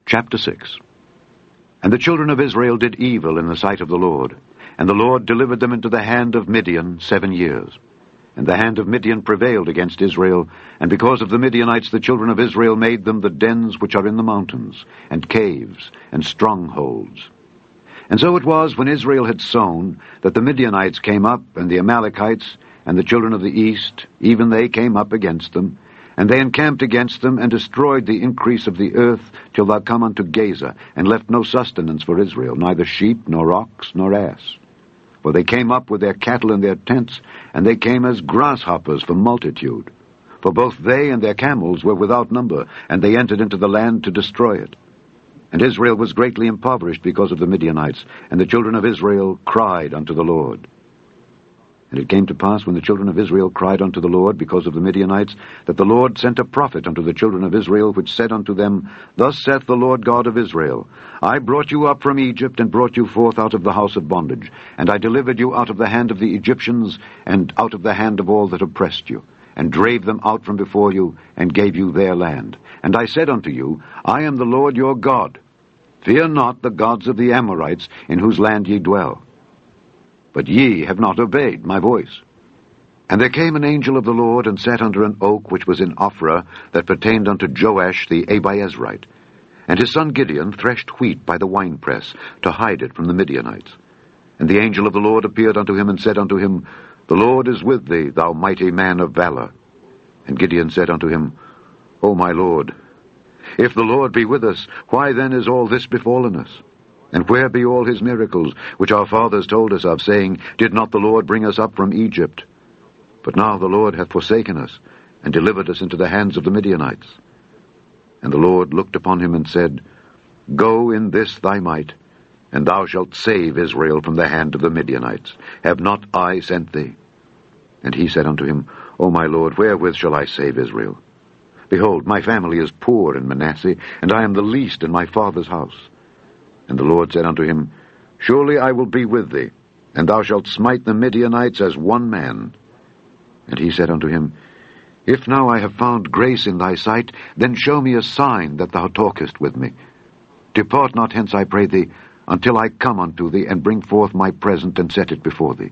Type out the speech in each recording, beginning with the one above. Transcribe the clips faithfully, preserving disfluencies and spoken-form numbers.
Chapter six. And the children of Israel did evil in the sight of the Lord, and the Lord delivered them into the hand of Midian seven years. And the hand of Midian prevailed against Israel, and because of the Midianites the children of Israel made them the dens which are in the mountains, and caves, and strongholds. And so it was, when Israel had sown, that the Midianites came up, and the Amalekites, and the children of the east, even they came up against them, and they encamped against them, and destroyed the increase of the earth, till thou come unto Gaza, and left no sustenance for Israel, neither sheep, nor ox, nor ass. For they came up with their cattle in their tents, and they came as grasshoppers for multitude. For both they and their camels were without number, and they entered into the land to destroy it. And Israel was greatly impoverished because of the Midianites, and the children of Israel cried unto the Lord. And it came to pass, when the children of Israel cried unto the Lord because of the Midianites, that the Lord sent a prophet unto the children of Israel, which said unto them, Thus saith the Lord God of Israel, I brought you up from Egypt, and brought you forth out of the house of bondage, and I delivered you out of the hand of the Egyptians, and out of the hand of all that oppressed you, and drave them out from before you, and gave you their land. And I said unto you, I am the Lord your God. Fear not the gods of the Amorites, in whose land ye dwell. But ye have not obeyed my voice. And there came an angel of the Lord, and sat under an oak which was in Ophrah, that pertained unto Joash the Abiezrite. And his son Gideon threshed wheat by the winepress, to hide it from the Midianites. And the angel of the Lord appeared unto him, and said unto him, The Lord is with thee, thou mighty man of valor. And Gideon said unto him, O my Lord, if the Lord be with us, why then is all this befallen us? And where be all his miracles, which our fathers told us of, saying, Did not the Lord bring us up from Egypt? But now the Lord hath forsaken us, and delivered us into the hands of the Midianites. And the Lord looked upon him, and said, Go in this thy might, and thou shalt save Israel from the hand of the Midianites. Have not I sent thee? And he said unto him, O my Lord, wherewith shall I save Israel? Behold, my family is poor in Manasseh, and I am the least in my father's house. And the Lord said unto him, Surely I will be with thee, and thou shalt smite the Midianites as one man. And he said unto him, If now I have found grace in thy sight, then show me a sign that thou talkest with me. Depart not hence, I pray thee, until I come unto thee, and bring forth my present, and set it before thee.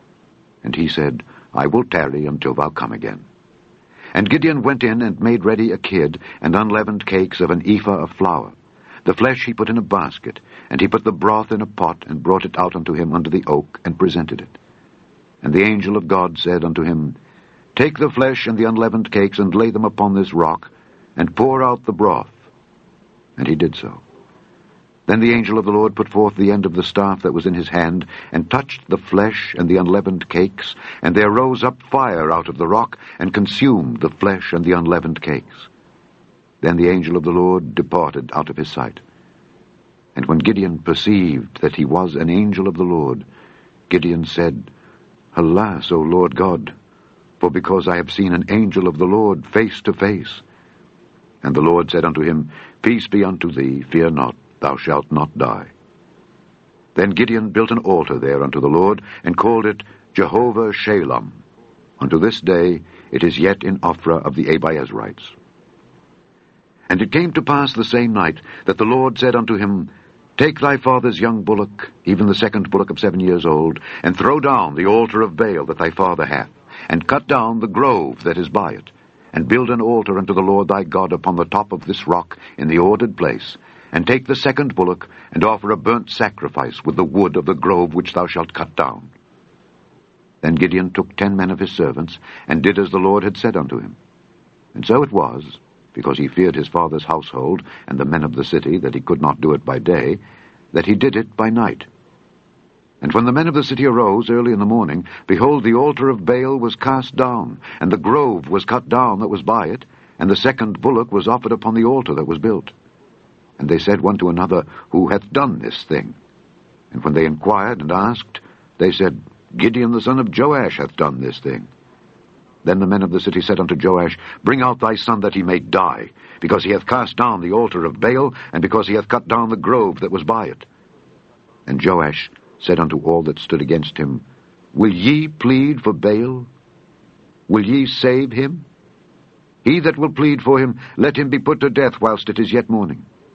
And he said, I will tarry until thou come again. And Gideon went in, and made ready a kid, and unleavened cakes of an ephah of flour. The flesh he put in a basket, and he put the broth in a pot, and brought it out unto him under the oak, and presented it. And the angel of God said unto him, Take the flesh and the unleavened cakes, and lay them upon this rock, and pour out the broth. And he did so. Then the angel of the Lord put forth the end of the staff that was in his hand, and touched the flesh and the unleavened cakes, and there rose up fire out of the rock, and consumed the flesh and the unleavened cakes. Then the angel of the Lord departed out of his sight. And when Gideon perceived that he was an angel of the Lord, Gideon said, Alas, O Lord God, for because I have seen an angel of the Lord face to face. And the Lord said unto him, Peace be unto thee, fear not, thou shalt not die. Then Gideon built an altar there unto the Lord, and called it Jehovah Shalom. Unto this day it is yet in Ophrah of the Abiezrites. And it came to pass the same night that the Lord said unto him, Take thy father's young bullock, even the second bullock of seven years old, and throw down the altar of Baal that thy father hath, and cut down the grove that is by it, and build an altar unto the Lord thy God upon the top of this rock in the ordered place, and take the second bullock, and offer a burnt sacrifice with the wood of the grove which thou shalt cut down. Then Gideon took ten men of his servants, and did as the Lord had said unto him. And so it was, because he feared his father's household and the men of the city, that he could not do it by day, that he did it by night. And when the men of the city arose early in the morning, behold, the altar of Baal was cast down, and the grove was cut down that was by it, and the second bullock was offered upon the altar that was built. And they said one to another, Who hath done this thing? And when they inquired and asked, they said, Gideon the son of Joash hath done this thing. Then the men of the city said unto Joash, Bring out thy son that he may die, because he hath cast down the altar of Baal, and because he hath cut down the grove that was by it. And Joash said unto all that stood against him, Will ye plead for Baal? Will ye save him? He that will plead for him, let him be put to death whilst it is yet morning.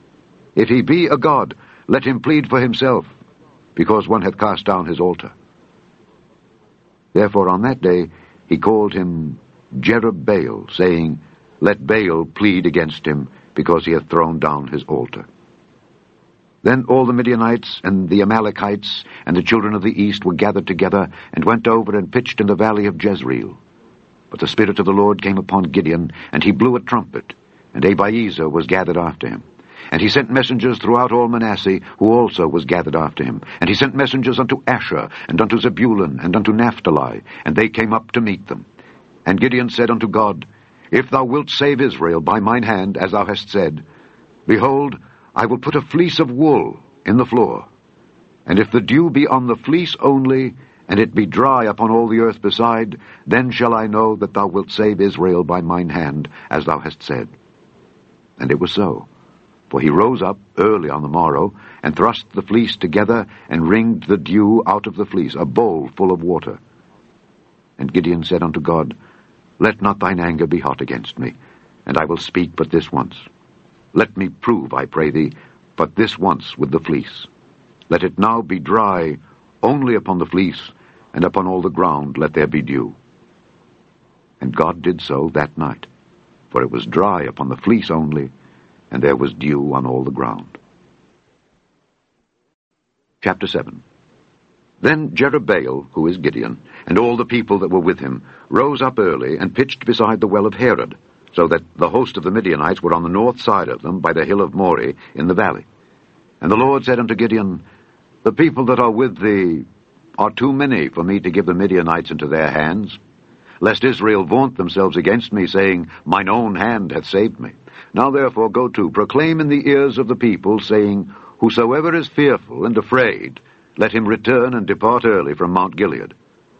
If he be a god, let him plead for himself, because one hath cast down his altar. Therefore on that day he called him Jerubbaal, saying, Let Baal plead against him, because he hath thrown down his altar. Then all the Midianites and the Amalekites and the children of the east were gathered together, and went over and pitched in the valley of Jezreel. But the Spirit of the Lord came upon Gideon, and he blew a trumpet, and Abiezer was gathered after him. And he sent messengers throughout all Manasseh, who also was gathered after him. And he sent messengers unto Asher, and unto Zebulun, and unto Naphtali, and they came up to meet them. And Gideon said unto God, If thou wilt save Israel by mine hand, as thou hast said, behold, I will put a fleece of wool in the floor. And if the dew be on the fleece only, and it be dry upon all the earth beside, then shall I know that thou wilt save Israel by mine hand, as thou hast said. And it was so. For he rose up early on the morrow, and thrust the fleece together, and wringed the dew out of the fleece, a bowl full of water. And Gideon said unto God, Let not thine anger be hot against me, and I will speak but this once. Let me prove, I pray thee, but this once with the fleece. Let it now be dry only upon the fleece, and upon all the ground let there be dew. And God did so that night, for it was dry upon the fleece only, and there was dew on all the ground. Chapter seven. Then Jerubbaal, who is Gideon, and all the people that were with him, rose up early, and pitched beside the well of Harod, so that the host of the Midianites were on the north side of them, by the hill of Moreh, in the valley. And the Lord said unto Gideon, The people that are with thee are too many for me to give the Midianites into their hands, lest Israel vaunt themselves against me, saying, Mine own hand hath saved me. Now therefore go to, proclaim in the ears of the people, saying, Whosoever is fearful and afraid, let him return and depart early from Mount Gilead.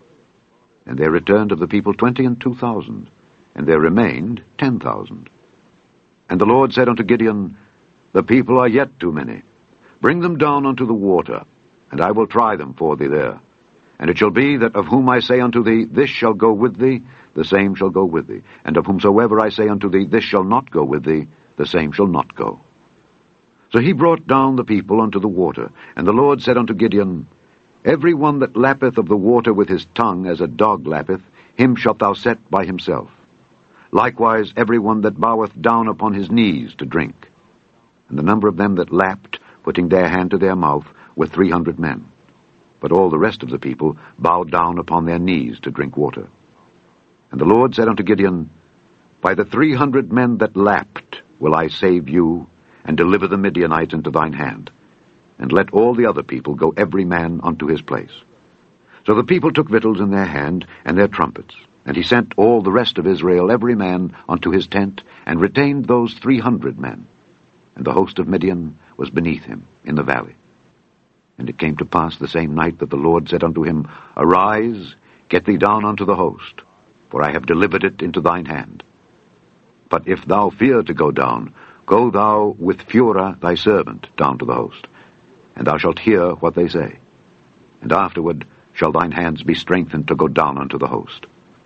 And there returned of the people twenty and two thousand, and there remained ten thousand. And the Lord said unto Gideon, The people are yet too many. Bring them down unto the water, and I will try them for thee there. And it shall be that of whom I say unto thee, This shall go with thee, the same shall go with thee. And of whomsoever I say unto thee, This shall not go with thee, the same shall not go. So he brought down the people unto the water. And the Lord said unto Gideon, Every one that lappeth of the water with his tongue, as a dog lappeth, him shalt thou set by himself. Likewise every one that boweth down upon his knees to drink. And the number of them that lapped, putting their hand to their mouth, were three hundred men. But all the rest of the people bowed down upon their knees to drink water. And the Lord said unto Gideon, By the three hundred men that lapped will I save you, and deliver the Midianites into thine hand. And let all the other people go every man unto his place. So the people took victuals in their hand, and their trumpets. And he sent all the rest of Israel every man unto his tent, and retained those three hundred men. And the host of Midian was beneath him in the valley. And it came to pass the same night that the Lord said unto him, Arise, get thee down unto the host, for I have delivered it into thine hand. But if thou fear to go down, go thou with Phurah thy servant down to the host, and thou shalt hear what they say. And afterward shall thine hands be strengthened to go down unto the host.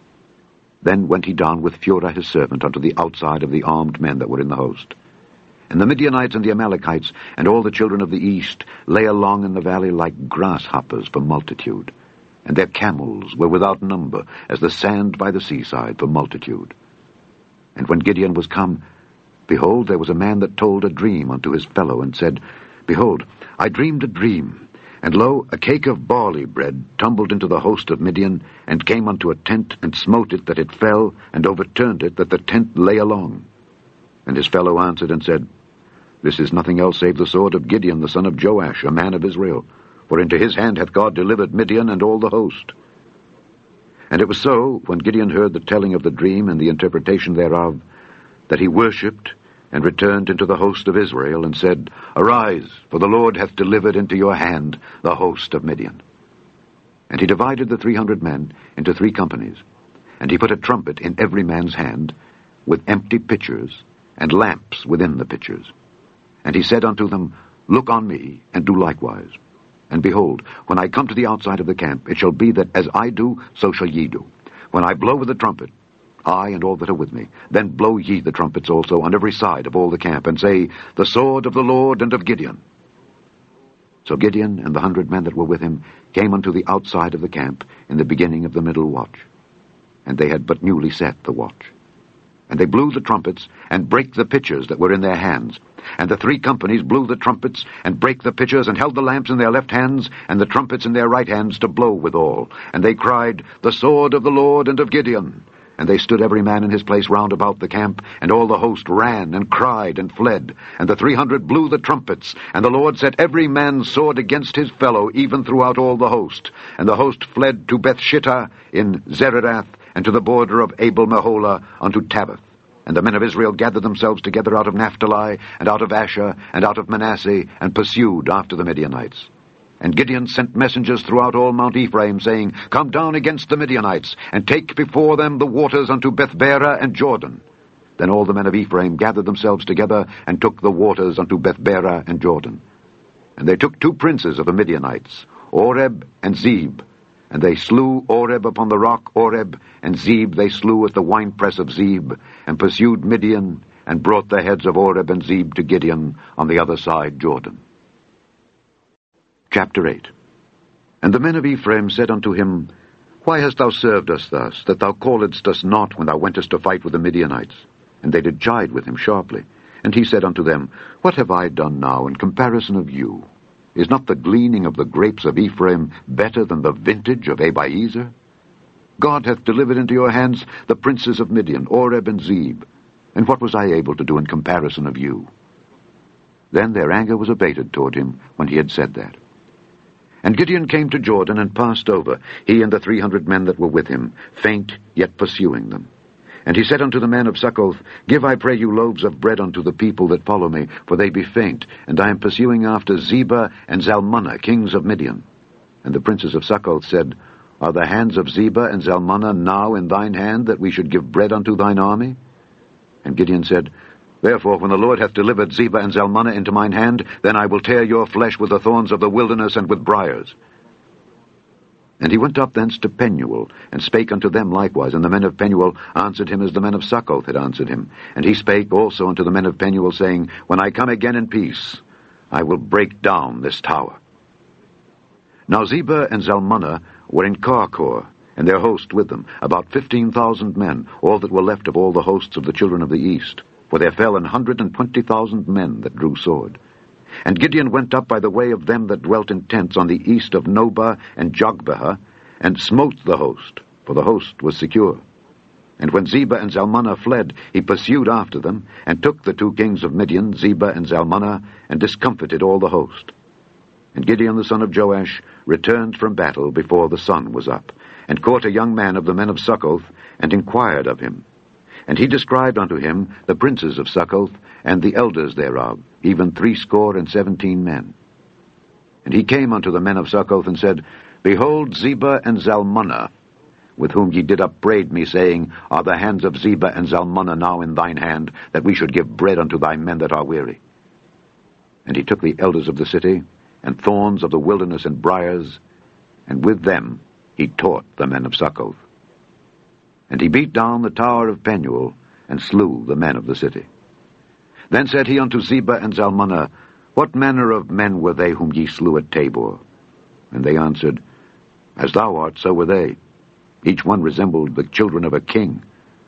Then went he down with Phurah his servant unto the outside of the armed men that were in the host. And the Midianites and the Amalekites and all the children of the east lay along in the valley like grasshoppers for multitude, and their camels were without number, as the sand by the seaside for multitude. And when Gideon was come, behold, there was a man that told a dream unto his fellow, and said, Behold, I dreamed a dream, and lo, a cake of barley bread tumbled into the host of Midian, and came unto a tent, and smote it that it fell, and overturned it that the tent lay along. And his fellow answered and said, This is nothing else save the sword of Gideon the son of Joash, a man of Israel, for into his hand hath God delivered Midian and all the host. And it was so, when Gideon heard the telling of the dream and the interpretation thereof, that he worshipped, and returned into the host of Israel, and said, Arise, for the Lord hath delivered into your hand the host of Midian. And he divided the three hundred men into three companies, and he put a trumpet in every man's hand, with empty pitchers, and lamps within the pitchers. And he said unto them, Look on me, and do likewise. And behold, when I come to the outside of the camp, it shall be that as I do, so shall ye do. When I blow with the trumpet, I and all that are with me. Then blow ye the trumpets also on every side of all the camp, and say, The sword of the Lord and of Gideon. So Gideon and the hundred men that were with him came unto the outside of the camp in the beginning of the middle watch. And they had but newly set the watch. And they blew the trumpets, and brake the pitchers that were in their hands. And the three companies blew the trumpets, and brake the pitchers, and held the lamps in their left hands, and the trumpets in their right hands to blow withal. And they cried, The sword of the Lord and of Gideon. And they stood every man in his place round about the camp, and all the host ran, and cried, and fled. And the three hundred blew the trumpets, and the Lord set every man's sword against his fellow, even throughout all the host. And the host fled to Bethshittah in Zererath, and to the border of Abel-Meholah unto Tabbath. And the men of Israel gathered themselves together out of Naphtali, and out of Asher, and out of Manasseh, and pursued after the Midianites. And Gideon sent messengers throughout all Mount Ephraim, saying, Come down against the Midianites, and take before them the waters unto Bethbara and Jordan. Then all the men of Ephraim gathered themselves together, and took the waters unto Bethbara and Jordan. And they took two princes of the Midianites, Oreb and Zeb. And they slew Oreb upon the rock Oreb, and Zeb they slew at the winepress of Zeb, and pursued Midian, and brought the heads of Oreb and Zeb to Gideon on the other side Jordan. Chapter eight. And the men of Ephraim said unto him, Why hast thou served us thus, that thou calledst us not when thou wentest to fight with the Midianites? And they did chide with him sharply. And he said unto them, What have I done now in comparison of you? Is not the gleaning of the grapes of Ephraim better than the vintage of Abiezer? God hath delivered into your hands the princes of Midian, Oreb and Zeb. And what was I able to do in comparison of you? Then their anger was abated toward him when he had said that. And Gideon came to Jordan and passed over, he and the three hundred men that were with him, faint, yet pursuing them. And he said unto the men of Succoth, Give, I pray you, loaves of bread unto the people that follow me, for they be faint, and I am pursuing after Zebah and Zalmunna, kings of Midian. And the princes of Succoth said, Are the hands of Zebah and Zalmunna now in thine hand, that we should give bread unto thine army? And Gideon said, Therefore, when the Lord hath delivered Zebah and Zalmunna into mine hand, then I will tear your flesh with the thorns of the wilderness and with briars. And he went up thence to Penuel, and spake unto them likewise. And the men of Penuel answered him as the men of Succoth had answered him. And he spake also unto the men of Penuel, saying, When I come again in peace, I will break down this tower. Now Zebah and Zalmunna were in Karkor, and their host with them, about fifteen thousand men, all that were left of all the hosts of the children of the east. For there fell an hundred and twenty thousand men that drew sword. And Gideon went up by the way of them that dwelt in tents on the east of Nobah and Jogbehah, and smote the host, for the host was secure. And when Zebah and Zalmunna fled, he pursued after them, and took the two kings of Midian, Zebah and Zalmunna, and discomfited all the host. And Gideon the son of Joash returned from battle before the sun was up, and caught a young man of the men of Succoth, and inquired of him. And he described unto him the princes of Succoth, and the elders thereof, even threescore and seventeen men. And he came unto the men of Succoth, and said, Behold Zebah and Zalmunna, with whom ye did upbraid me, saying, Are the hands of Zebah and Zalmunna now in thine hand, that we should give bread unto thy men that are weary? And he took the elders of the city, and thorns of the wilderness and briars, and with them he taught the men of Succoth. And he beat down the tower of Penuel, and slew the men of the city. Then said he unto Zebah and Zalmunna, What manner of men were they whom ye slew at Tabor? And they answered, As thou art, so were they. Each one resembled the children of a king.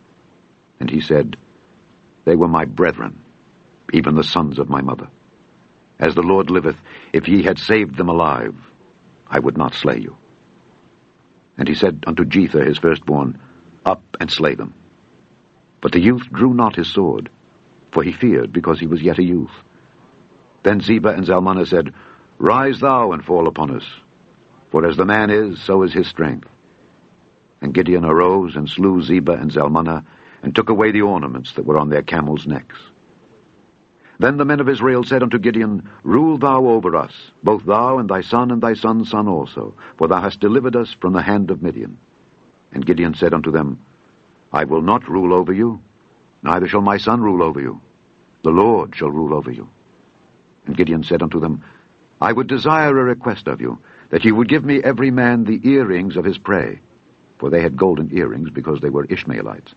And he said, They were my brethren, even the sons of my mother. As the Lord liveth, if ye had saved them alive, I would not slay you. And he said unto Jether his firstborn, Up and slay them. But the youth drew not his sword, for he feared, because he was yet a youth. Then Zebah and Zalmunna said, Rise thou and fall upon us, for as the man is, so is his strength. And Gideon arose and slew Zebah and Zalmunna, and took away the ornaments that were on their camels' necks. Then the men of Israel said unto Gideon, Rule thou over us, both thou and thy son and thy son's son also, for thou hast delivered us from the hand of Midian. And Gideon said unto them, I will not rule over you, neither shall my son rule over you. The Lord shall rule over you. And Gideon said unto them, I would desire a request of you, that ye would give me every man the earrings of his prey. For they had golden earrings, because they were Ishmaelites.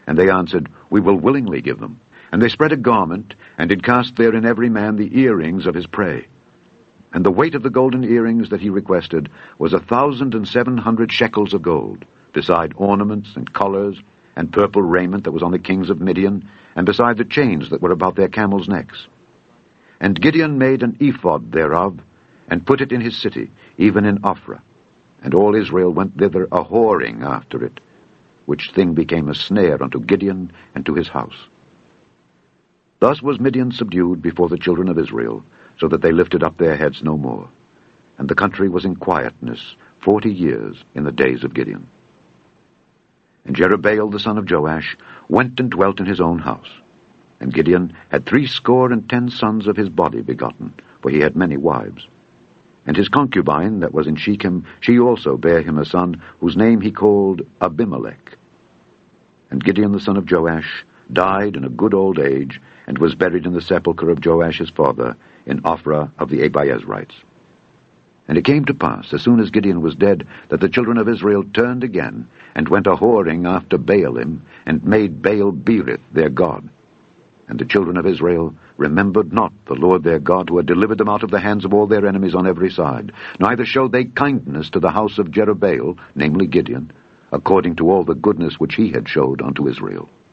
And they answered, We will willingly give them. And they spread a garment, and did cast therein every man the earrings of his prey. And the weight of the golden earrings that he requested was a thousand and seven hundred shekels of gold, beside ornaments and collars, and purple raiment that was on the kings of Midian, and beside the chains that were about their camels' necks. And Gideon made an ephod thereof, and put it in his city, even in Ophrah. And all Israel went thither a whoring after it, which thing became a snare unto Gideon and to his house. Thus was Midian subdued before the children of Israel, so that they lifted up their heads no more. And the country was in quietness forty years in the days of Gideon. And Jerubbaal the son of Joash went and dwelt in his own house. And Gideon had threescore and ten sons of his body begotten, for he had many wives. And his concubine that was in Shechem, she also bare him a son, whose name he called Abimelech. And Gideon the son of Joash died in a good old age, and was buried in the sepulchre of Joash his father, in Ophrah of the Abiezrites. And it came to pass, as soon as Gideon was dead, that the children of Israel turned again, and went a-whoring after Baalim, and made Baal-berith their god. And the children of Israel remembered not the Lord their God, who had delivered them out of the hands of all their enemies on every side. Neither showed they kindness to the house of Jerubbaal, namely Gideon, according to all the goodness which he had showed unto Israel.